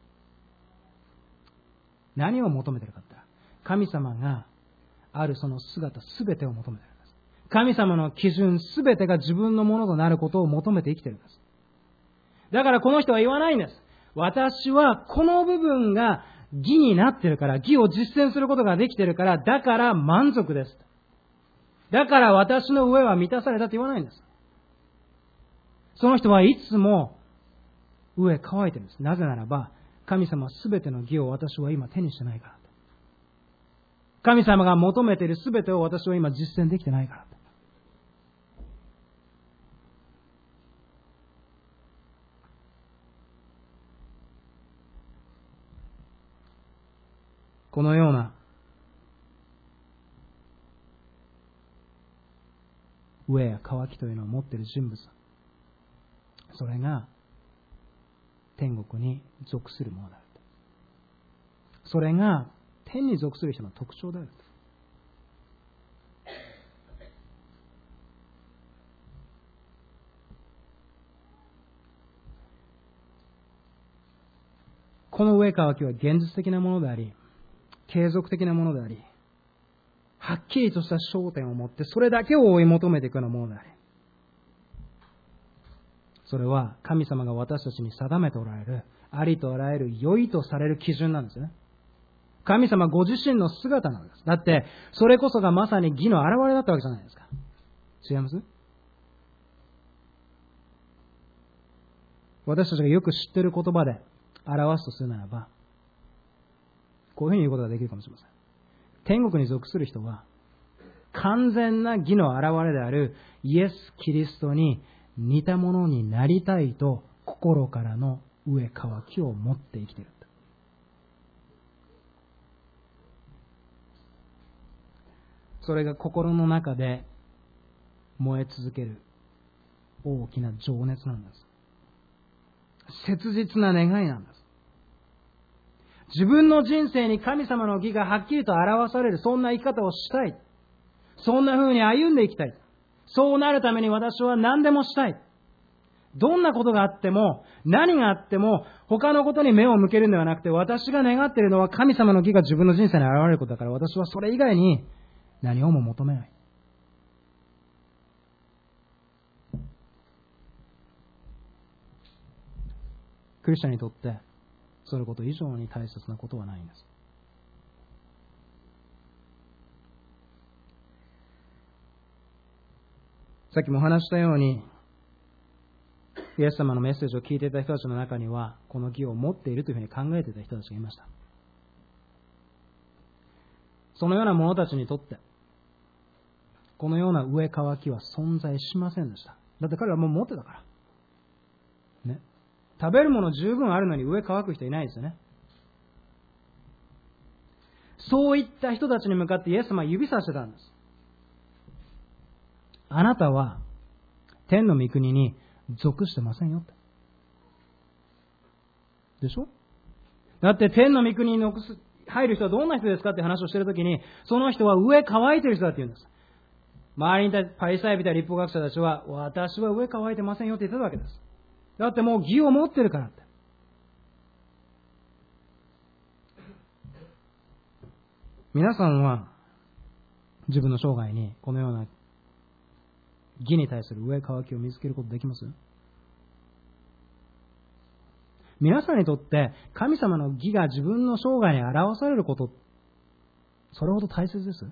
何を求めているかって言ったら、神様があるその姿すべてを求めているんです。神様の基準すべてが自分のものとなることを求めて生きているんです。だからこの人は言わないんです。私はこの部分が義になっているから、義を実践することができているから、だから満足です。だから私の上は満たされたと言わないんです。その人はいつも上乾いてるんです。なぜならば、神様はすべての義を私は今手にしてないから。神様が求めているすべてを私は今実践できてないから。このような上や乾きというのを持っている人物、それが天国に属するものである。それが天に属する人の特徴である。この上乾きは現実的なものであり、継続的なものであり、はっきりとした焦点を持ってそれだけを追い求めていくようなものであり、それは神様が私たちに定めておられるありとあらゆる良いとされる基準なんですね。神様ご自身の姿なんです。だってそれこそがまさに義の現れだったわけじゃないですか。 違います？私たちがよく知っている言葉で表すとするならば、こういうふうに言うことができるかもしれません。天国に属する人は、完全な義の表れであるイエス・キリストに似たものになりたいと、心からの飢え渇きを持って生きている。それが心の中で燃え続ける大きな情熱なんです。切実な願いなんです。自分の人生に神様の義がはっきりと表される、そんな生き方をしたい。そんな風に歩んでいきたい。そうなるために私は何でもしたい。どんなことがあっても、何があっても、他のことに目を向けるのではなくて、私が願っているのは神様の義が自分の人生に現れることだから、私はそれ以外に何をも求めない。クリスチャンにとって、そのこと以上に大切なことはないんです。さっきもお話したように、イエス様のメッセージを聞いていた人たちの中には、この義を持っているというふうに考えていた人たちがいました。そのような者たちにとって、このような飢え渇きは存在しませんでした。だって彼はもう持ってたから。ね。食べるもの十分あるのに飢え渇く人いないですよね。そういった人たちに向かってイエス様は指さしてたんです。あなたは天の御国に属してませんよって。でしょ？だって天の御国に入る人はどんな人ですかって話をしているときに、その人は飢え渇いている人だって言うんです。周りにいたパリサイ人や律法学者たちは、私は飢え渇いてませんよって言ってたわけです。だってもう義を持ってるからって。皆さんは自分の生涯にこのような義に対する飢え渇きを見つけることできます？皆さんにとって神様の義が自分の生涯に表されること、それほど大切です。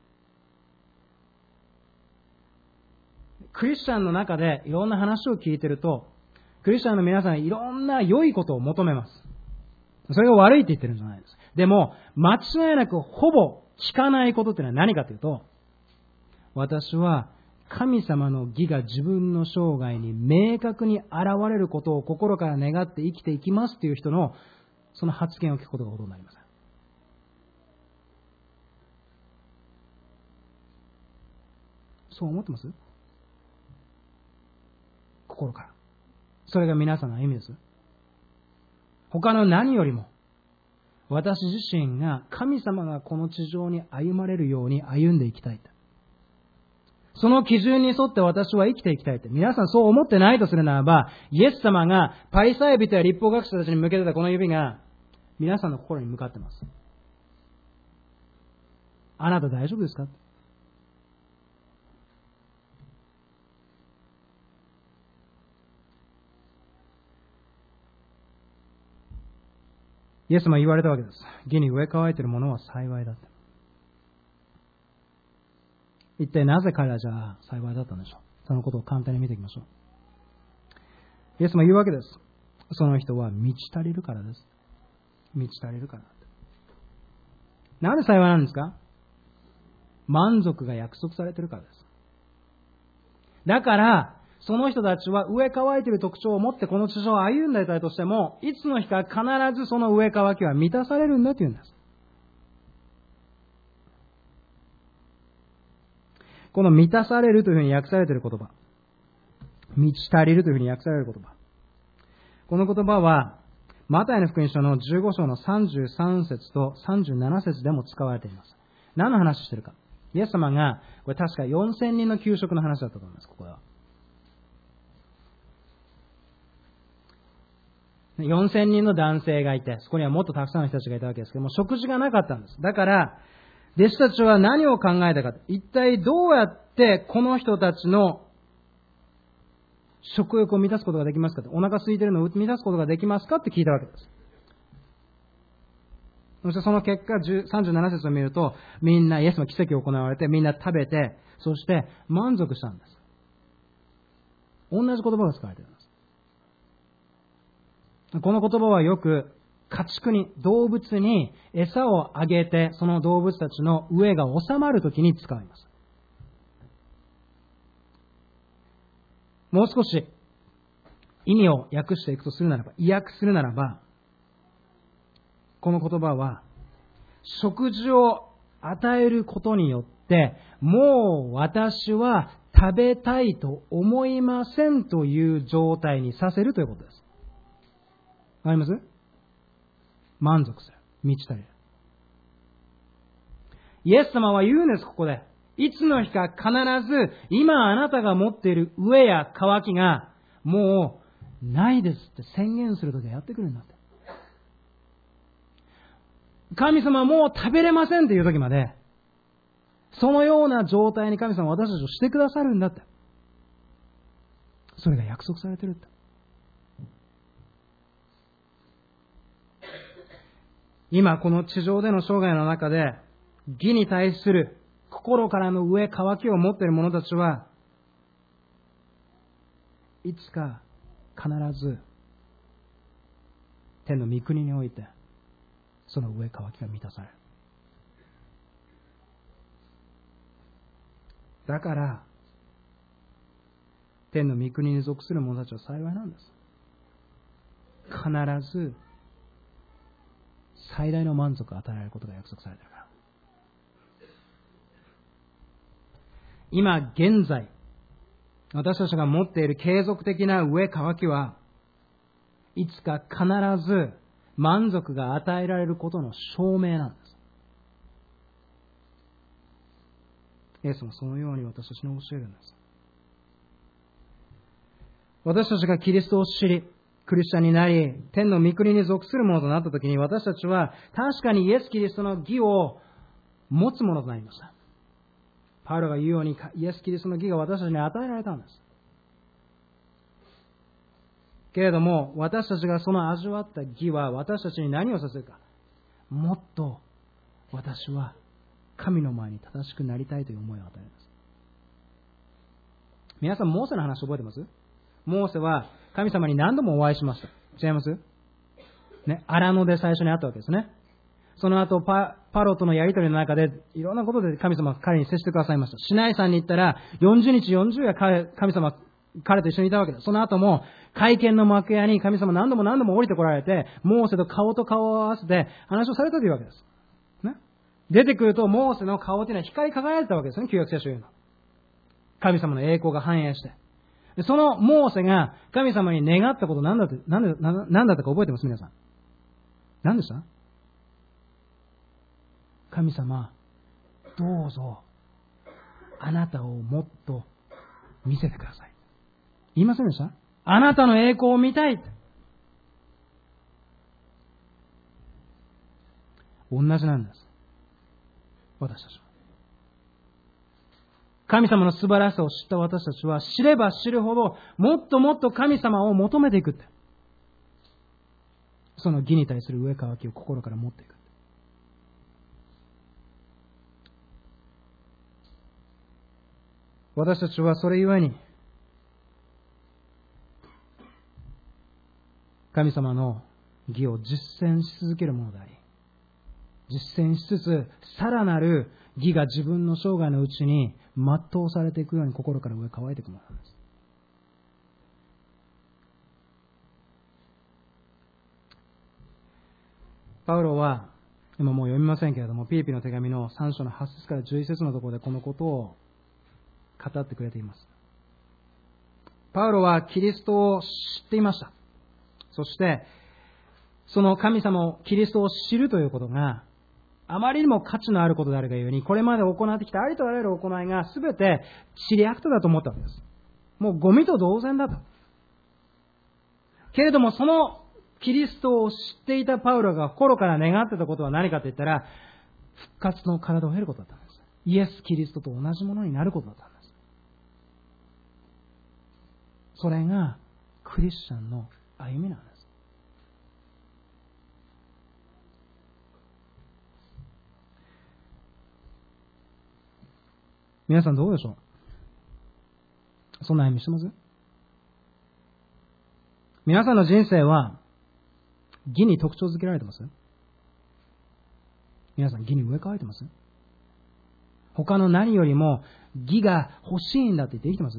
クリスチャンの中でいろんな話を聞いていると、クリスチャンの皆さんいろんな良いことを求めます。それが悪いって言ってるんじゃないです。でも、間違いなくほぼ聞かないことっていうのは何かというと、私は神様の義が自分の生涯に明確に現れることを心から願って生きていきますという人のその発言を聞くことがほとんどありません。そう思ってます？心から。それが皆さんの歩みです。他の何よりも私自身が神様がこの地上に歩まれるように歩んでいきたい。その基準に沿って私は生きていきたいって。皆さんそう思ってないとするならば、イエス様がパリサイ人や律法学者たちに向けてたこの指が皆さんの心に向かってます。あなた大丈夫ですか？イエス様は言われたわけです。義に飢え渇いている者は幸いだって。一体なぜ彼らじゃあ幸いだったんでしょう。そのことを簡単に見ていきましょう。イエスも言うわけです。その人は満ち足りるからです。満ち足りるから。なんで幸いなんですか？満足が約束されているからです。だから、その人たちは飢え渇いている特徴を持ってこの地上を歩んでいたとしても、いつの日か必ずその飢え渇きは満たされるんだというんです。この満たされるというふうに訳されている言葉、満ち足りるというふうに訳される言葉、この言葉はマタイの福音書の15章の33節と37節でも使われています。何の話しているか。イエス様が、これ確か4000人の給食の話だったと思います、ここでは。4000人の男性がいて、そこにはもっとたくさんの人たちがいたわけですけども、食事がなかったんです。だから、弟子たちは何を考えたか。一体どうやってこの人たちの食欲を満たすことができますかと。お腹空いているのを満たすことができますかって聞いたわけです。そしてその結果、37節を見ると、みんなイエスの奇跡が行われて、みんな食べて、 そして満足したんです。同じ言葉が使われています。この言葉はよく家畜に、動物に餌をあげて、その動物たちの飢えが収まるときに使います。もう少し意味を訳していくとするならば、意訳するならば、この言葉は、食事を与えることによって、もう私は食べたいと思いませんという状態にさせるということです。わかります？満足する。満ち足りる。イエス様は言うんです、ここで。いつの日か必ず、今あなたが持っている飢えや渇きが、もうないですって宣言するときがやってくるんだって。神様はもう食べれませんっていうときまで、そのような状態に神様は私たちをしてくださるんだって。それが約束されてるって。今この地上での生涯の中で、義に対する心からの飢え渇きを持っている者たちは、いつか必ず天の御国においてその飢え渇きが満たされる。だから天の御国に属する者たちは幸いなんです。必ず最大の満足を与えられることが約束されているから。今現在私たちが持っている継続的な飢え渇きはいつか必ず満足が与えられることの証明なんです。イエスもそのように私たちに教えるんです。私たちがキリストを知り、クリスチャンになり、天の御国に属するものとなったときに、私たちは確かにイエス・キリストの義を持つものとなりました。パウロが言うように、イエス・キリストの義が私たちに与えられたんです。けれども、私たちがその味わった義は私たちに何をさせるか。もっと私は神の前に正しくなりたいという思いを与えるんです。皆さん、モーセの話覚えてます？モーセは神様に何度もお会いしました。違います？ね、荒野で最初に会ったわけですね。その後パロとのやりとりの中でいろんなことで神様が彼に接してくださいました。シナイ山に行ったら40日40夜神様彼と一緒にいたわけです。その後も会見の幕屋に神様何度も降りてこられて、モーセと顔と顔を合わせて話をされたというわけです。ね、出てくるとモーセの顔というのは光り輝いてたわけですね。旧約聖書いうの。神様の栄光が反映して。そのモーセが神様に願ったこと何だったか覚えてます？皆さん。何でした？神様、どうぞあなたをもっと見せてください。言いませんでした？あなたの栄光を見たい。同じなんです。私たちは。神様の素晴らしさを知った私たちは、知れば知るほどもっともっと神様を求めていくって。その義に対する飢え渇きを心から持っていく。私たちはそれゆえに神様の義を実践し続けるものであり、実践しつつさらなる義が自分の生涯のうちに全うされていくように心から飢え渇いていくものなんです。パウロは今もう読みませんけれども、ピリピの手紙の3章の8節から11節のところでこのことを語ってくれています。パウロはキリストを知っていました。そしてその神様をキリストを知るということがあまりにも価値のあることであるがゆえに、これまで行ってきたありとあらゆる行いが全てチリアクトだと思ったわけです。もうゴミと同然だと。けれどもそのキリストを知っていたパウロが心から願っていたことは何かと言ったら、復活の体を得ることだったんです。イエス・キリストと同じものになることだったんです。それがクリスチャンの歩みなんです。 皆さんどうでしょう？そんな歩みしてます？皆さんの人生は義に特徴づけられてます？皆さん義に植え替えてます？他の何よりも義が欲しいんだって言って生きてます？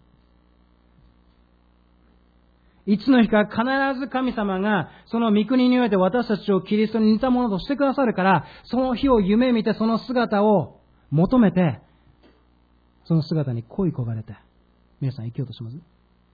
いつの日か必ず神様がその御国において私たちをキリストに似たものとしてくださるから、その日を夢見てその姿を求めて、その姿に恋焦がれて、皆さん生きようとします？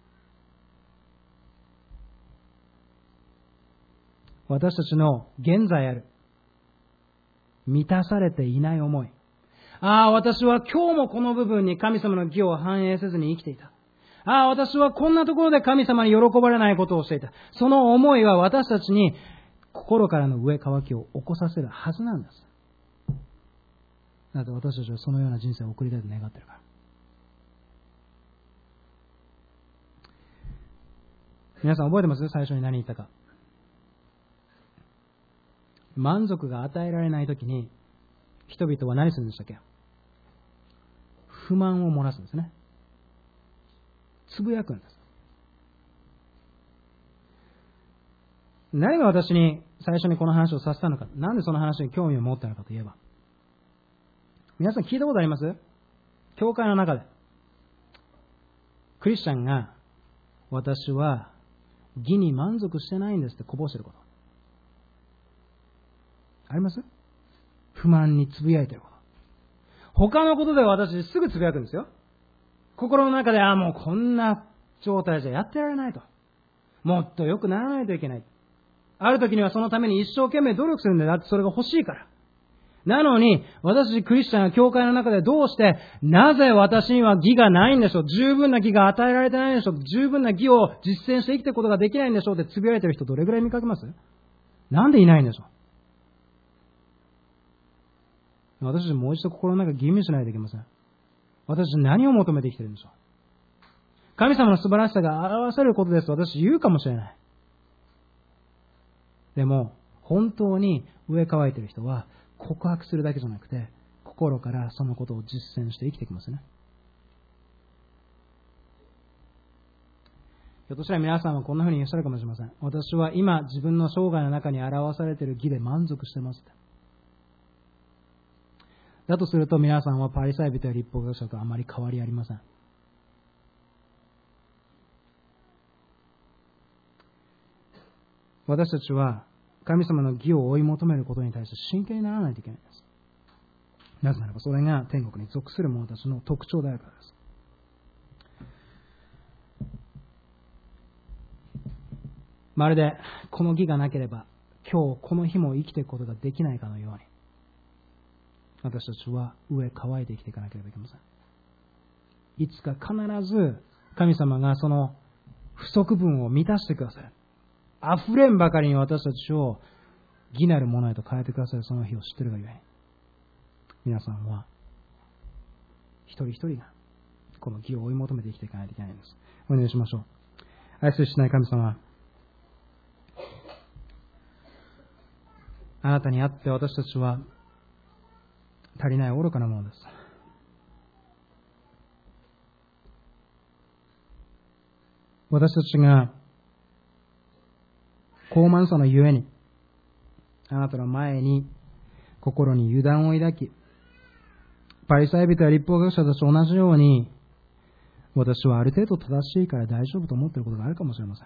私たちの現在ある満たされていない思い。私は今日もこの部分に神様の義を反映せずに生きていた。私はこんなところで神様に喜ばれないことをしていた。その思いは私たちに心からの植え替きを起こさせるはずなんです。だって私たちはそのような人生を送りたいと願っているから。皆さん覚えてます？最初に何言ったか。満足が与えられないときに人々は何するんでしたっけ？不満を漏らすんですね。つぶやくんです。何が私に最初にこの話をさせたのか、なんでその話に興味を持ったのかといえば、皆さん聞いたことあります？教会の中でクリスチャンが私は義に満足してないんですってこぼしてることあります？不満につぶやいてること。他のことで私すぐつぶやくんですよ。心の中でもうこんな状態じゃやってられないと、もっと良くならないといけない。ある時にはそのために一生懸命努力するんだよ。だってそれが欲しいから。なのに私クリスチャンが教会の中でどうしてなぜ私には義がないんでしょう、十分な義が与えられてないんでしょう、十分な義を実践して生きていくことができないんでしょうってつぶやいてる人どれぐらい見かけます？なんでいないんでしょう？私たちもう一度心の中吟味しないといけません。私たち何を求めて生きているんでしょう？神様の素晴らしさが表せることですと私言うかもしれない。でも本当に植え替えている人は告白するだけじゃなくて心からそのことを実践して生きていきますね。ひょっとしたら皆さんはこんなふうに言うかもしれません。私は今自分の生涯の中に表されている義で満足してます。だとすると皆さんはパリサイ人や律法学者とあまり変わりありません。私たちは神様の義を追い求めることに対して真剣にならないといけないんです。なぜならばそれが天国に属する者たちの特徴であるからです。まるでこの義がなければ今日この日も生きていくことができないかのように、私たちは植え替えて生きていかなければいけません。いつか必ず神様がその不足分を満たしてくださる。溢れんばかりに私たちを義なるものへと変えてくださるその日を知っているがゆえに、皆さんは一人一人がこの義を追い求めて生きていかないといけないんです。お願いしましょう。愛する父なる神様、あなたにあって私たちは足りない愚かなものです。私たちが高慢さのゆえにあなたの前に心に油断を抱き、パリサイ人や律法学者たちと同じように私はある程度正しいから大丈夫と思っていることがあるかもしれません。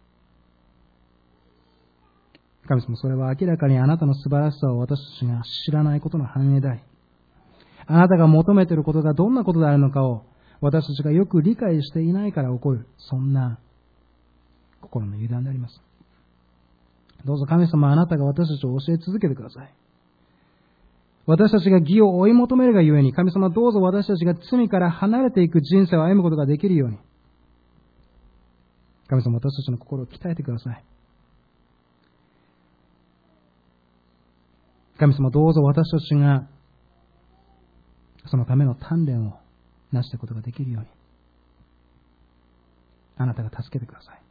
神様、それは明らかにあなたの素晴らしさを私たちが知らないことの反映であり、あなたが求めていることがどんなことであるのかを私たちがよく理解していないから起こる、そんな心の油断であります。どうぞ神様、あなたが私たちを教え続けてください。私たちが義を追い求めるがゆえに、神様、どうぞ私たちが罪から離れていく人生を歩むことができるように、神様、私たちの心を鍛えてください。神様、どうぞ私たちがそのための鍛錬をなしていくことができるように、あなたが助けてください。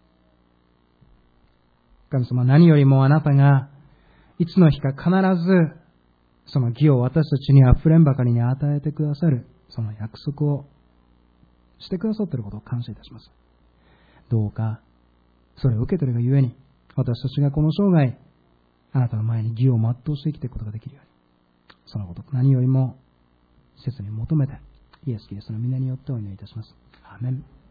神様、何よりもあなたがいつの日か必ずその義を私たちにあふれんばかりに与えてくださる、 その約束をしてくださっていることを感謝いたします。どうかそれを受けているがゆえに、私たちがこの生涯あなたの前に義を全うして生きていくことができるように、そのこと何よりも切に求めて、イエス・キリストの皆によってお祈りいたします。アーメン。